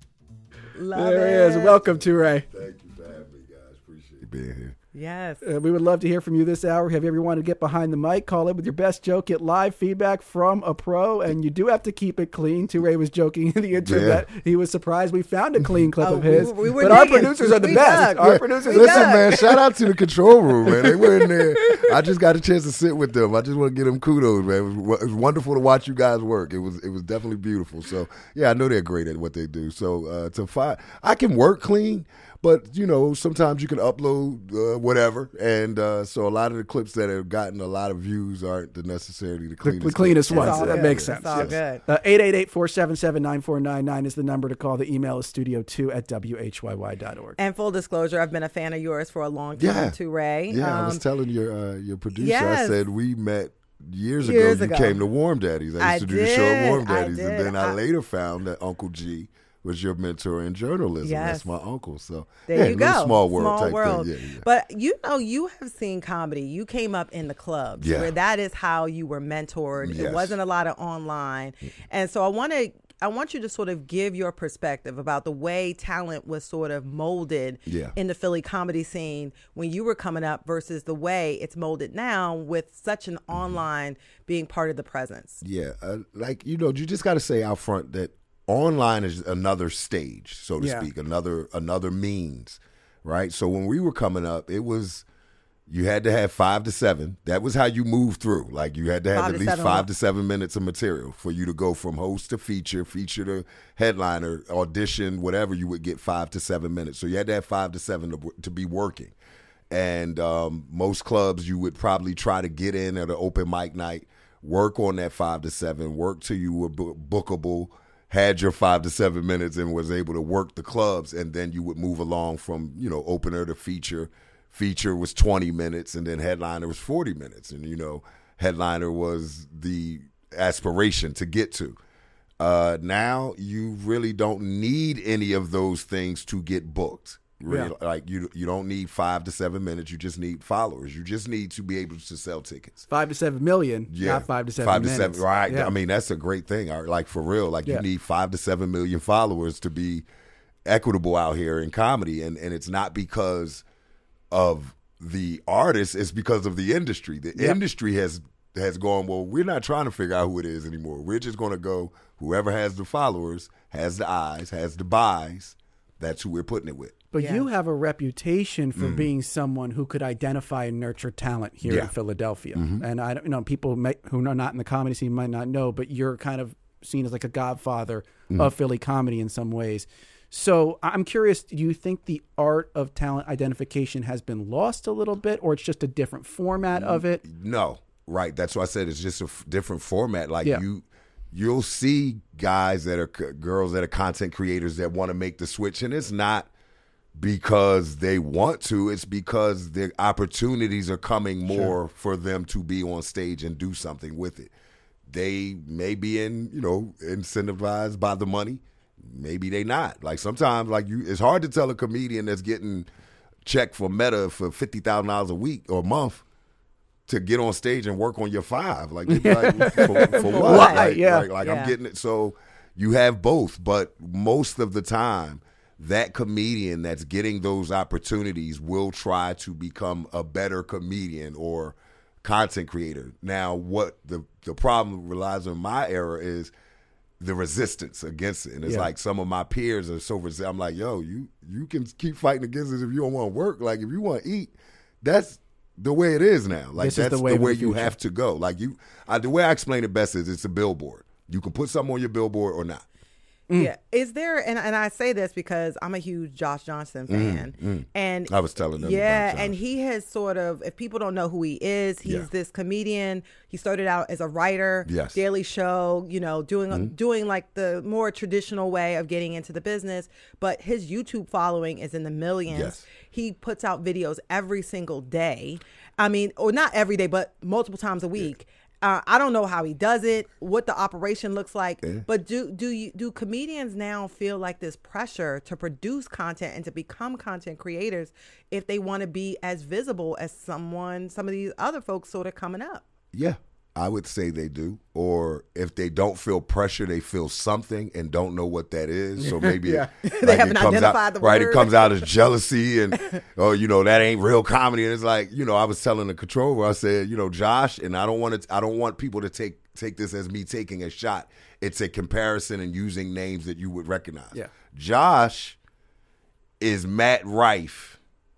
Love There it. he is. Welcome, Touré. Thank you for having me, guys. Appreciate being here. Yes. Uh, we would love to hear from you this hour. Have you ever wanted to get behind the mic? Call in with your best joke. Get live feedback from a pro, and you do have to keep it clean. Touré was joking in the intro Yeah. that he was surprised we found a clean clip Oh, of his. we- we were but our digging. producers are the We best. dug. Our Yeah. producers. We Listen, dug. man, shout out to the control room, man. They were in there. I just got a chance to sit with them. I just want to give them kudos, man. It was, it was wonderful to watch you guys work. It was it was definitely beautiful. So, yeah, I know they're great at what they do. So, uh, to find, I can work clean, but, you know, sometimes you can upload uh, whatever. And uh, so a lot of the clips that have gotten a lot of views aren't the necessarily the The, cleanest. the cleanest It's ones. all That good. makes It's sense. all yes. good. Uh, eight eight eight, four seven seven, nine four nine nine is the number to call. The email is studio two at W H Y Y dot org. And full disclosure, I've been a fan of yours for a long time, Yeah. Touré. Yeah, I Um, was telling your uh, your producer, yes. I said we met years, Years ago. You ago. came to Warm Daddies. I used I to do the show at Warm did, I Daddies. And did. then I, I- later found that Uncle G was your mentor in journalism. Yes. That's my uncle. So There yeah, you little go. small world type world. thing. Yeah, yeah. But you know, you have seen comedy. You came up in the clubs Yeah. where that is how you were mentored. It Yes. wasn't a lot of online. And so I want to I want you to sort of give your perspective about the way talent was sort of molded Yeah. in the Philly comedy scene when you were coming up versus the way it's molded now with such an online being part of the presence. Yeah, uh, like, you know, you just got to say out front that online is another stage, so to Yeah. speak, another another means, right? So when we were coming up, it was you had to have five to seven. That was how you moved through. Like you had to have Five at to least seven. five to seven minutes of material for you to go from host to feature, feature to headliner, audition, whatever. You would get five to seven minutes. So you had to have five to seven to, to be working. And um, most clubs, you would probably try to get in at an open mic night, work on that five to seven, work till you were bo- bookable, had your five to seven minutes and was able to work the clubs. And then you would move along from, you know, opener to feature. Feature was twenty minutes and then headliner was forty minutes. And, you know, headliner was the aspiration to get to. Uh, now you really don't need any of those things to get booked. Really, yeah. Like you, you don't need five to seven minutes. You just need followers. You just need to be able to sell tickets. Five to seven million, yeah. not five to seven five minutes. to seven, right? Yeah. I mean, that's a great thing. Like for real, like yeah. you need five to seven million followers to be equitable out here in comedy, and and it's not because of the artist; it's because of the industry. The yep. industry has has gone. Well, we're not trying to figure out who it is anymore. We're just going to go. Whoever has the followers, has the eyes, has the buys. That's who we're putting it with. But yeah. you have a reputation for mm. being someone who could identify and nurture talent here yeah. in Philadelphia. Mm-hmm. And I don't, you know, people may, who are not in the comedy scene might not know, but you're kind of seen as like a godfather mm. of Philly comedy in some ways. So I'm curious, do you think the art of talent identification has been lost a little bit, or it's just a different format of it? No, right. That's why I said it's just a f- different format. Like yeah. you, you'll see guys that are girls that are content creators that want to make the switch, and it's not because they want to, it's because the opportunities are coming more sure. for them to be on stage and do something with it. They may be in, you know, incentivized by the money. Maybe they not. Like sometimes, like you, it's hard to tell a comedian that's getting checked for Meta for fifty thousand dollars a week or a month to get on stage and work on your five. Like, they'd be like for, for what? Like, yeah. like, like yeah. I'm getting it. So you have both, but most of the time, that comedian that's getting those opportunities will try to become a better comedian or content creator. Now, what the the problem relies on my era is the resistance against it. And it's yeah. like some of my peers are so resistant. I'm like, yo, you you can keep fighting against this if you don't want to work. Like, if you want to eat, that's the way it is now. Like, this that's the the way, way the you have to go. Like, you, I, the way I explain it best is it's a billboard. You can put something on your billboard or not. Mm. Yeah. Is there, and, and I say this because I'm a huge Josh Johnson fan. Mm, mm. And I was telling them yeah, about Josh. and he has sort of, if people don't know who he is, he's Yeah. this comedian. He started out as a writer, Yes. Daily Show, you know, doing Mm-hmm. doing like the more traditional way of getting into the business. But his YouTube following is in the millions. Yes. He puts out videos every single day. I mean, or not every day, but multiple times a week. Yeah. Uh, I don't know how he does it, what the operation looks like, yeah. but do do you do comedians now feel like this pressure to produce content and to become content creators if they want to be as visible as someone, some of these other folks sort of coming up? Yeah, I would say they do. Or if they don't feel pressure, they feel something and don't know what that is. So maybe yeah. it, like they haven't it comes identified out, the right. word. It comes out as jealousy and oh, you know, that ain't real comedy. And it's like, you know, I was telling the controller, I said, you know, Josh, and I don't want to, I don't want people to take take this as me taking a shot. It's a comparison and using names that you would recognize. Yeah. Josh is Matt Rife.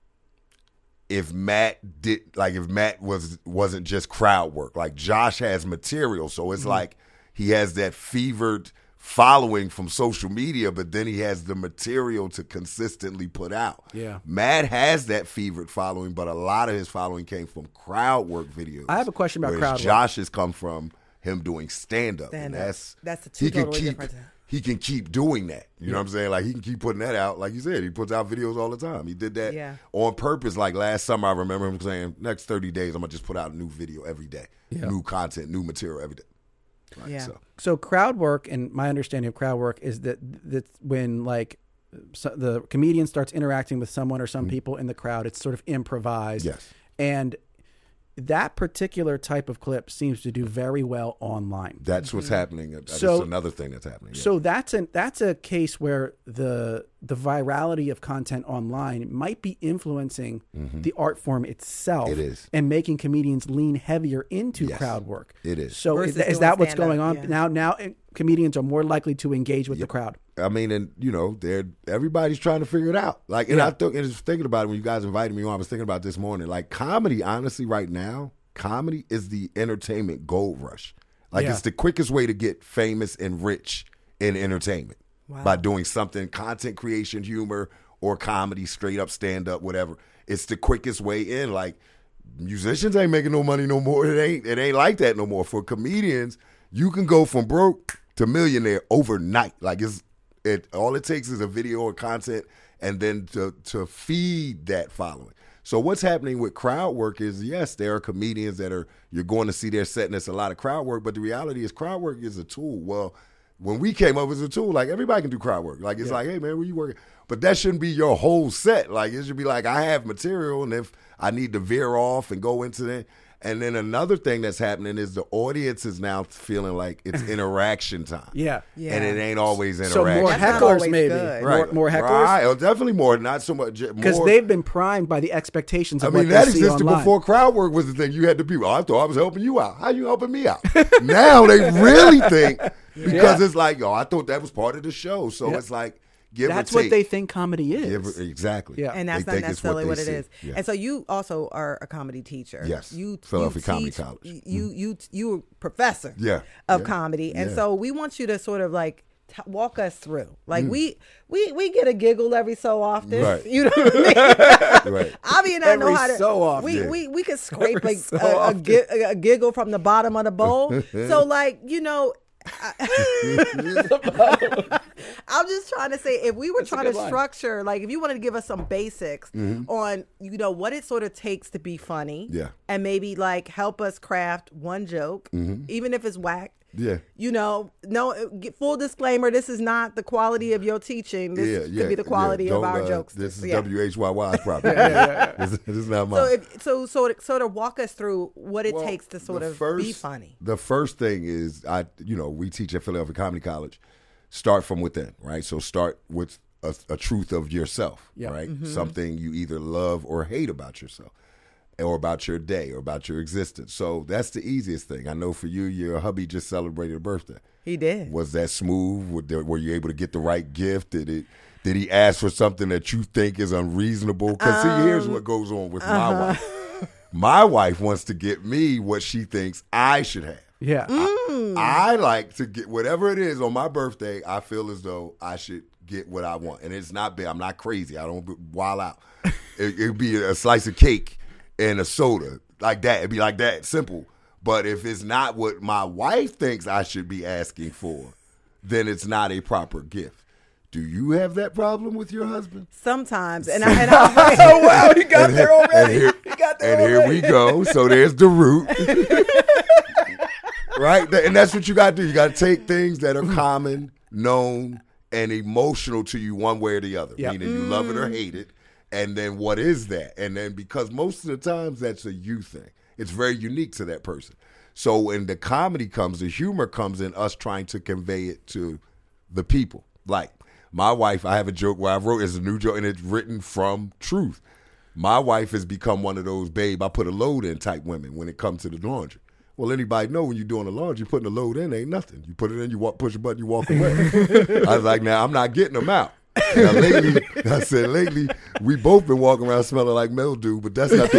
If Matt did, like, if Matt was wasn't just crowd work, like Josh has material, so it's mm-hmm. like he has that fevered following from social media, but then he has the material to consistently put out. Yeah, Matt has that fevered following, but a lot of his following came from crowd work videos. I have a question about crowd work. Josh has come from him doing stand up, and that's that's a two he can totally keep. different. He can keep doing that. You yeah. know what I'm saying? Like, he can keep putting that out. Like you said, he puts out videos all the time. He did that yeah. on purpose. Like last summer, I remember him saying, next thirty days, I'm going to just put out a new video every day. Yeah. New content, new material every day. Like, yeah. So. so crowd work, and my understanding of crowd work is that that when, like, so the comedian starts interacting with someone or some mm-hmm. people in the crowd, it's sort of improvised. Yes. And that particular type of clip seems to do very well online. That's what's mm-hmm. happening. That's so, another thing that's happening. Yes. So that's a that's a case where the the virality of content online might be influencing mm-hmm. the art form itself. It is. And making comedians lean heavier into yes, crowd work. It is. So Versus is, is that what's stand-up, going on? yeah. Now now comedians are more likely to engage with yep. the crowd. I mean, and you know, they're everybody's trying to figure it out. Like, and yeah. I th- and was thinking about it when you guys invited me on. I was thinking about this morning. Like, comedy, honestly, right now, comedy is the entertainment gold rush. Like, yeah. it's the quickest way to get famous and rich in entertainment wow. by doing something, content creation, humor, or comedy, straight up stand up, whatever. It's the quickest way in. Like, musicians ain't making no money no more. It ain't. It ain't like that no more. For comedians, you can go from broke to millionaire overnight. Like, it's it. All it takes is a video or content, and then to to feed that following. So what's happening with crowd work is, yes, there are comedians that are, you're going to see their set and it's a lot of crowd work, but the reality is crowd work is a tool. Well, When we came up as a tool, like everybody can do crowd work. Like it's Yeah. like, hey man, where you working? But that shouldn't be your whole set. Like it should be like I have material, and if I need to veer off and go into that. And then another thing that's happening is the audience is now feeling like it's interaction time. Yeah. Yeah. And it ain't always So interaction. more That's not hecklers, always maybe. good. More, Right. more hecklers. Right. Oh, definitely more. Not so much. Because more- they've been primed by the expectations I of mean, what that they see existed online. before crowd work was the thing. You had the people. Oh, I thought I was helping you out. How you helping me out? Now they really think because Yeah. it's like, oh, I thought that was part of the show. So Yeah. it's like, give That's or what take. they think comedy is. Give or- exactly. Yeah. And that's They not think it's necessarily what, they it see. is. Yeah. And so you also are a comedy teacher. Yes. You Philadelphia you Comedy teach- College. You you you a professor. Yeah. Of Yeah. comedy, and Yeah. so we want you to sort of like t- walk us through. Like Mm. we we we get a giggle every so often. Right. You know what I mean? Right. Avi and I know Every how to. so often. We Yeah. we we could scrape Every like so a, a, often. gi- a, a giggle from the bottom of the bowl. So like you know. I'm just trying to say, if we were That's a trying to good line. structure, like, if you wanted to give us some basics Mm-hmm. on, you know, what it sort of takes to be funny, Yeah. and maybe like help us craft one joke, even if it's whack. Mm-hmm. Yeah. You know, no get- full disclaimer: this is not the quality of your teaching. This yeah, could yeah, be the quality yeah. of Don't, our uh, jokes. This is Yeah. W H Y Y's problem. This, this is not mine. So, if, so, so, to, so to walk us through what it Well, takes to sort the of first- be funny. The first thing is, I, you know, we teach at Philadelphia Comedy College. Start from within, right? So start with a, a truth of yourself, Yeah. right? Mm-hmm. Something you either love or hate about yourself, or about your day, or about your existence. So that's the easiest thing. I know for you, your hubby just celebrated a birthday. He did. Was that smooth? Were, there, were you able to get the right gift? Did it? Did he ask for something that you think is unreasonable? Because see, here's what goes on with my wife. My wife wants to get me what she thinks I should have. Yeah. I like to get whatever it is on my birthday. I feel as though I should get what I want, and it's not big. I'm not crazy. I don't wild out. It, it'd be a slice of cake and a soda like that. It'd be like that, simple. But if it's not what my wife thinks I should be asking for, then it's not a proper gift. Do you have that problem with your husband? Sometimes, and I, and I Oh wow, he got And there here- already. and here- he got there And here already. we go. So there's the root. Right? And that's what you got to do. You got to take things that are common, known, and emotional to you one way or the other. Yep. Meaning you love it or hate it. And then what is that? And then because most of the times that's a you thing. It's very unique to that person. So when the comedy comes, the humor comes in us trying to convey it to the people. Like my wife, I have a joke where I wrote, it's a new joke and it's written from truth. My wife has become one of those, babe, I put a load in type women when it comes to the laundry. Well, anybody know when you're doing the laundry, putting a load in ain't nothing. You put it in, you walk, push a button, you walk away. I was like, now I'm not getting them out. Now, lately, I said, lately, we both been walking around smelling like mildew, but that's not the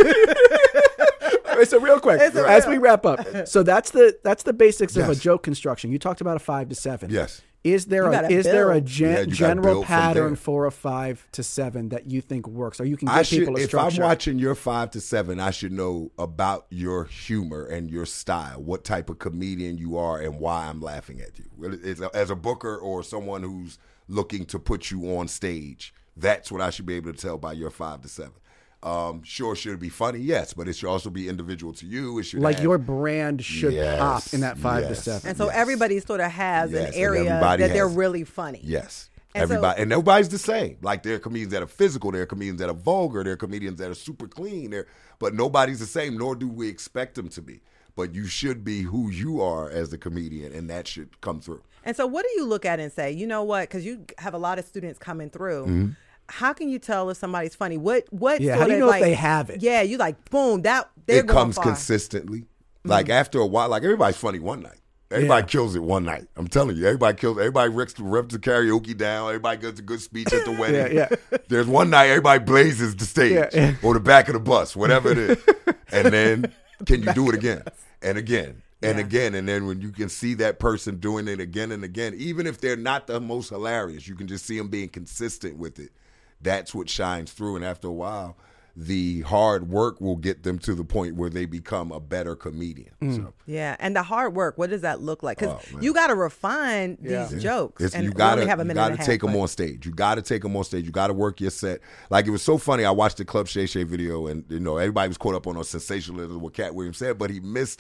point. All right, so real quick, It's a as real- we wrap up, so that's the that's the basics of a Yes. joke construction. You talked about a five to seven. Yes. Is there You a gotta is there a build. gen- Yeah, you gotta general build from pattern there. for a five to seven that you think works, or you can give I should, people a if structure? I'm watching your five to seven, I should know about your humor and your style, what type of comedian you are, and why I'm laughing at you. Well, it's a- As a booker or someone who's looking to put you on stage, that's what I should be able to tell by your five to seven. Um, sure, should it be funny? Yes, but it should also be individual to you. It should like have- your brand should Yes, pop in that five yes. to seven. and so Yes. everybody sort of has Yes, an and area that everybody they're has- really funny. Yes. And so- Everybody, and nobody's the same. Like there are comedians that are physical, there are comedians that are vulgar, there are comedians that are super clean. There, but nobody's the same. Nor do we expect them to be. But you should be who you are as the comedian, and that should come through. And so, what do you look at and say, you know what? Because you have a lot of students coming through. Mm-hmm. How can you tell if somebody's funny? What what? Yeah, sort how do you of know if like, they have it? Yeah, you like boom that they're It going comes far. consistently. Like after a while, like everybody's funny one night. Everybody Yeah. kills it one night. I'm telling you, everybody kills. Everybody rips the, rips the karaoke down. Everybody gets a good speech at the wedding. Yeah, yeah. There's one night everybody blazes the stage Yeah, yeah. or the back of the bus, whatever it is. And then can you do it again and again and Yeah. again? And then when you can see that person doing it again and again, even if they're not the most hilarious, you can just see them being consistent with it. That's what shines through. And after a while, the hard work will get them to the point where they become a better comedian. So. Yeah, and the hard work. What does that look like? Because Oh, man. you got to refine Yeah. these jokes. It's, and you we gotta, only have a you minute gotta and a half, take them but- on stage. You gotta take them on stage. You gotta work your set. Like it was so funny. I watched the Club Shay Shay video, and you know everybody was caught up on a sensationalism what Cat Williams said, but he missed a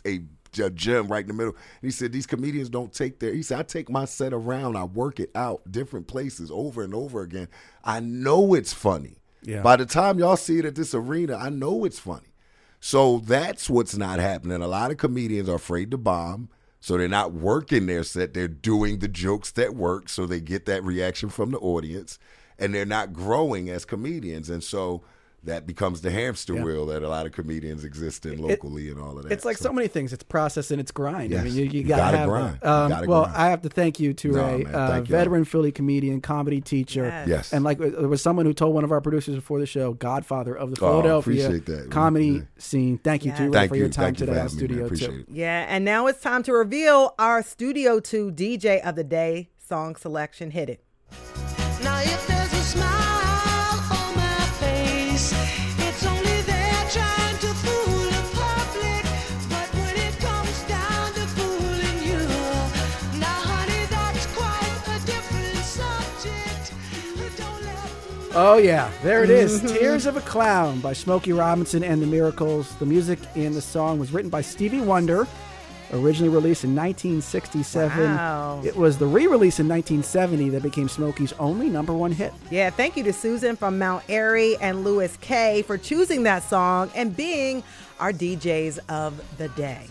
a gym right in the middle. And he said, these comedians don't take their, he said, I take my set around, I work it out, different places over and over again. I know it's funny. Yeah. By the time y'all see it at this arena, I know it's funny. So that's what's not happening. A lot of comedians are afraid to bomb. So they're not working their set. They're doing the jokes that work so they get that reaction from the audience. And they're not growing as comedians. And so that becomes the hamster Yeah. wheel that a lot of comedians exist in locally it, and all of that. It's like so, so many things. It's process and it's grind. Yes. I mean, you, you, You gotta, gotta have grind. it. Um, You gotta well, grind. I have to thank you, Toure, No, man, uh, thank you. veteran Philly comedian, comedy teacher. Yes. Yes. And like there was someone who told one of our producers before the show, godfather of the Oh, Philadelphia appreciate that. comedy Yeah. scene. Thank you, Yes. Toure, Thank for you. your time Thank you today for on having me, man. Studio Appreciate two. it. Yeah, and now it's time to reveal our Studio two D J of the Day song selection. Hit it. Now if there's a smile on my face, it's only there trying to fool the public. But when it comes down to fooling you, now honey, that's quite a different subject. Don't let Oh, yeah. There it is. Tears of a Clown by Smokey Robinson and the Miracles. The music in the song was written by Stevie Wonder, originally released in nineteen sixty-seven. Wow. It was the re-release in nineteen seventy that became Smokey's only number one hit. Yeah, thank you to Susan from Mount Airy and Louis K for choosing that song and being our D Js of the day.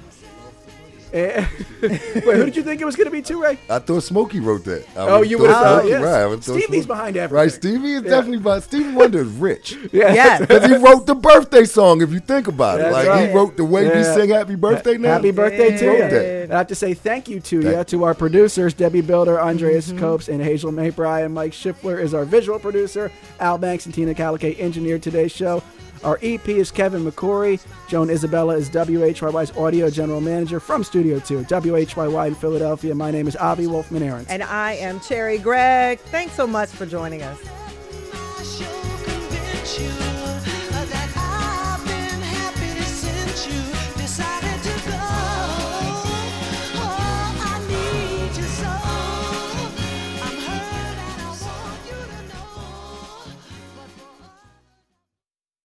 Eh, Wait, who did you think it was going to be, Toure? I thought Smokey wrote that. I Oh, would you thought would have thought, Smokey- yes. right, I would thought Stevie's Smokey- behind everything. Right, Stevie is Yeah. definitely behind. Stevie Wonder is rich. Yeah. Yes. Because he wrote the birthday song, if you think about it. That's Like, right. he wrote the way we Yeah. sing Happy Birthday now. Happy birthday to you. Wrote that. And I have to say thank you to you, Thank- to our producers, Debbie Builder, Andreas Copes, and Hazel May Bryan. Mike Schiffler is our visual producer. Al Banks and Tina Calicay engineered today's show. Our E P is Kevin McCory. Joan Isabella is W H Y Y's audio general manager from Studio two, W H Y Y in Philadelphia. My name is Avi Wolfman Aarons. And I am Cherry Gregg. Thanks so much for joining us. convince you that I've been happy since you